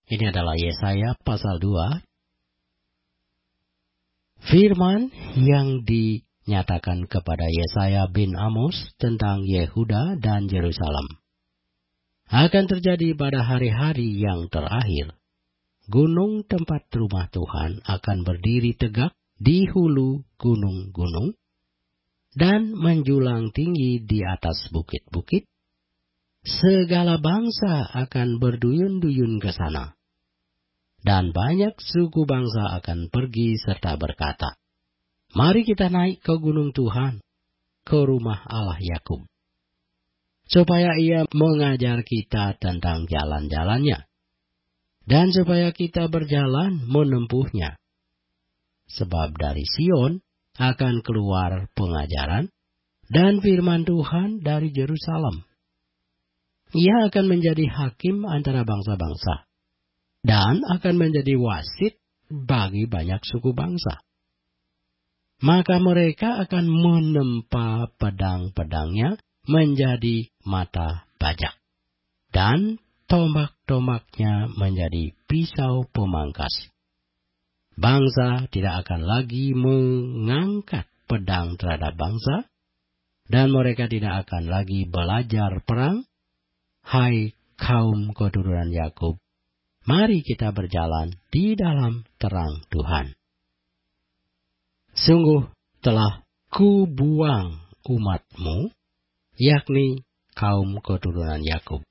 Ini adalah Yesaya pasal 2. Firman yang dinyatakan kepada Yesaya bin Amos tentang Yehuda dan Yerusalem. Akan terjadi pada hari-hari yang terakhir. Gunung tempat rumah Tuhan akan berdiri tegak di hulu gunung-gunung dan menjulang tinggi di atas bukit-bukit. Segala bangsa akan berduyun-duyun ke sana. Dan banyak suku bangsa akan pergi serta berkata, "Mari kita naik ke gunung Tuhan, ke rumah Allah Yakub, supaya Ia mengajar kita tentang jalan-jalannya, dan supaya kita berjalan menempuhnya. Sebab dari Sion akan keluar pengajaran dan firman Tuhan dari Yerusalem. Ia akan menjadi hakim antara bangsa-bangsa, dan akan menjadi wasit bagi banyak suku bangsa. Maka mereka akan menempa pedang-pedangnya menjadi mata bajak, dan tombak-tombaknya menjadi pisau pemangkas. Bangsa tidak akan lagi mengangkat pedang terhadap bangsa, dan mereka tidak akan lagi belajar perang. Hai kaum keturunan Yakub, mari kita berjalan di dalam terang Tuhan. Sungguh telah kubuang umatmu, yakni kaum keturunan Yakub.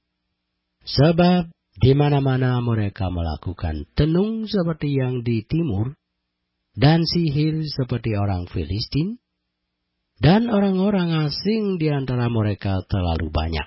Sebab di mana-mana mereka melakukan tenung seperti yang di timur, dan sihir seperti orang Filistin, dan orang-orang asing di antara mereka terlalu banyak.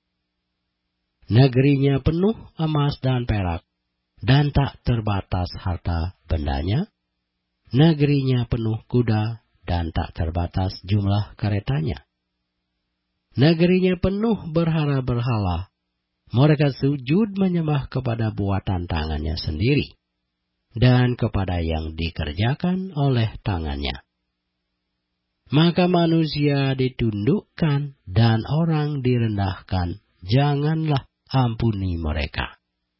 Negerinya penuh emas dan perak, dan tak terbatas harta bendanya. Negerinya penuh kuda, dan tak terbatas jumlah keretanya. Negerinya penuh berhala-berhala. Mereka sujud menyembah kepada buatan tangannya sendiri, dan kepada yang dikerjakan oleh tangannya. Maka manusia ditundukkan, dan orang direndahkan. Janganlah ampuni mereka.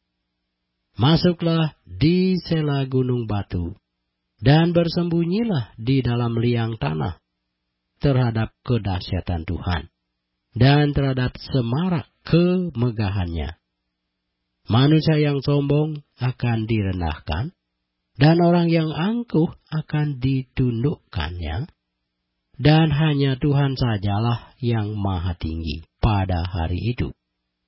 Masuklah di sela gunung batu, dan bersembunyilah di dalam liang tanah terhadap kedahsyatan Tuhan, dan terhadap semarak kemegahannya. Manusia yang sombong akan direndahkan, dan orang yang angkuh akan ditundukkannya, dan hanya Tuhan sajalah yang maha tinggi pada hari itu.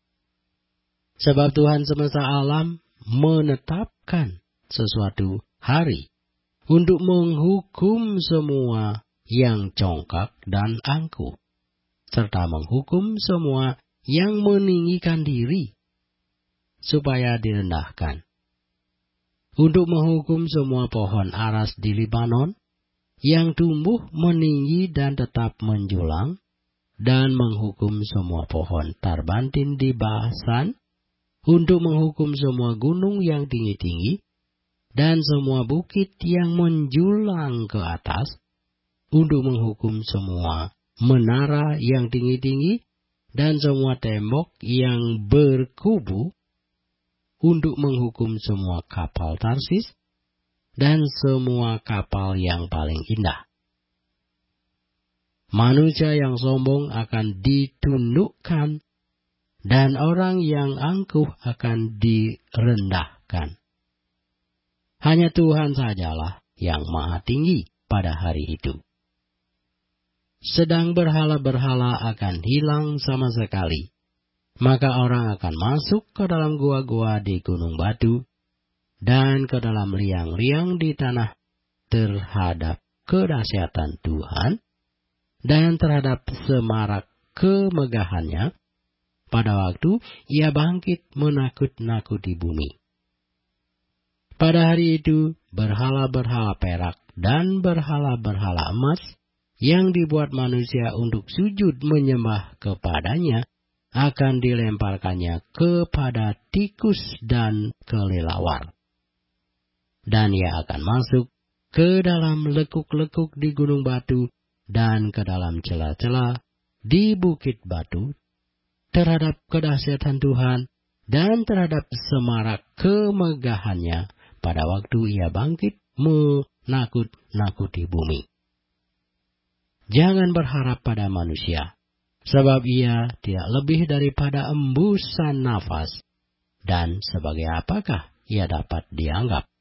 Sebab Tuhan semesta alam menetapkan sesuatu hari untuk menghukum semua yang congkak dan angkuh, serta menghukum semua yang meninggikan diri, supaya direndahkan. Untuk menghukum semua pohon aras di Libanon, yang tumbuh meninggi dan tetap menjulang, dan menghukum semua pohon tarbantin di Basan, untuk menghukum semua gunung yang tinggi-tinggi, dan semua bukit yang menjulang ke atas, untuk menghukum semua menara yang tinggi-tinggi, dan semua tembok yang berkubu, untuk menghukum semua kapal Tarsis, dan semua kapal yang paling indah. Manusia yang sombong akan ditundukkan, dan orang yang angkuh akan direndahkan. Hanya Tuhan sajalah yang maha tinggi pada hari itu. Sedang berhala-berhala akan hilang sama sekali. Maka orang akan masuk ke dalam gua-gua di gunung batu, dan ke dalam liang-liang di tanah terhadap kedahsyatan Tuhan, dan terhadap semarak kemegahannya, pada waktu Ia bangkit menakut-nakuti bumi. Pada hari itu, berhala-berhala perak dan berhala-berhala emas yang dibuat manusia untuk sujud menyembah kepadanya akan dilemparkannya kepada tikus dan kelelawar. Dan ia akan masuk ke dalam lekuk-lekuk di gunung batu dan ke dalam celah-celah di bukit batu terhadap kedahsyatan Tuhan dan terhadap semarak kemegahannya pada waktu ia bangkit menakut-nakuti bumi. Jangan berharap pada manusia, sebab ia tidak lebih daripada embusan nafas, dan sebagai apakah ia dapat dianggap?